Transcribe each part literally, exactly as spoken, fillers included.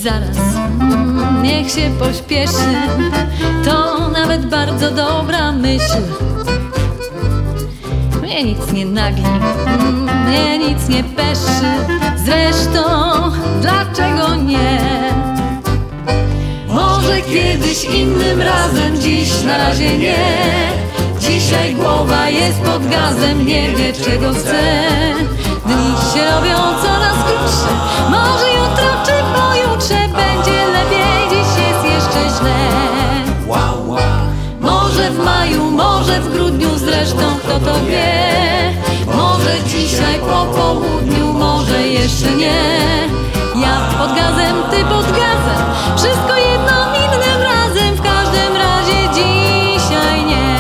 zaraz, mm, niech się pośpieszy. To nawet bardzo dobra myśl. Mnie nic nie nagli, mm, mnie nic nie peszy. Zresztą dlaczego nie? Może kiedyś innym razem, dziś na razie nie. Dzisiaj głowa jest pod gazem, nie wie czego chce. Dni się robią coraz krótsze. Może jutro czy pojutrze będzie lepiej, dziś jest jeszcze źle. Może w maju, może w grudniu, zresztą kto to wie. Może dzisiaj po południu, może jeszcze nie. Ja pod gazem, ty pod gazem, wszystko jedno innym razem, w każdym razie dzisiaj nie.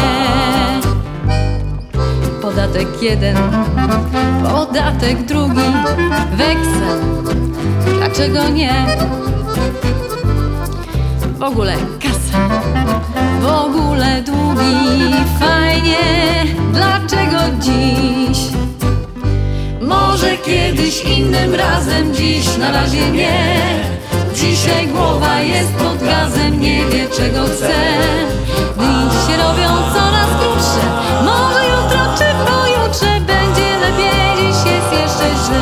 Podatek jeden, podatek drugi, weksel, dlaczego nie? W ogóle kasa, w ogóle długi, fajnie, dlaczego dziś? Może kiedyś innym razem, dziś na razie nie. Dzisiaj głowa jest pod gazem, nie wie czego chce. Dni się robią coraz krótsze. Może jutro czy pojutrze będzie lepiej, dziś jest jeszcze źle.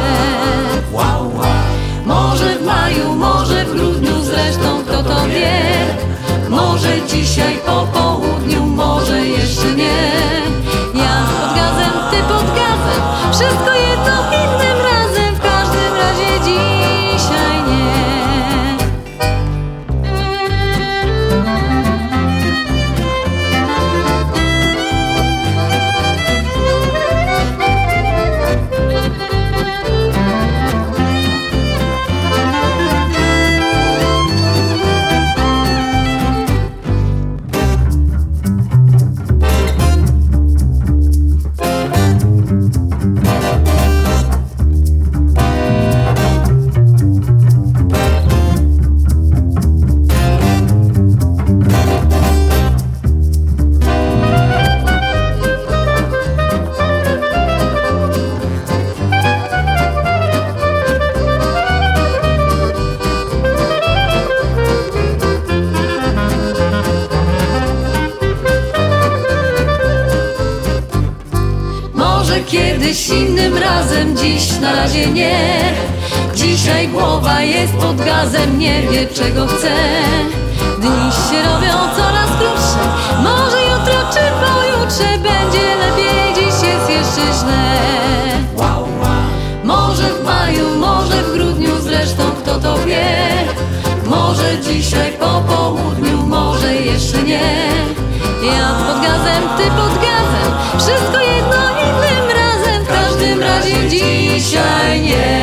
Może w maju, może w grudniu, zresztą kto to wie. Może dzisiaj po południu, może jeszcze nie. Ja pod gazem, ty pod gazem, wszystko jedno innym razem, w każdym razie dzisiaj nie. Kiedyś innym razem, dziś na razie nie. Dzisiaj głowa jest pod gazem, nie wie czego chce. Dni się robią coraz krótsze. Może jutro czy pojutrze będzie lepiej, dziś jest jeszcze źle. Może w maju, może w grudniu, zresztą kto to wie. Może dzisiaj po południu, może jeszcze nie. Ja pod gazem, ty pod gazem, wszystko jedno innym razem, w każdym razie dzisiaj nie.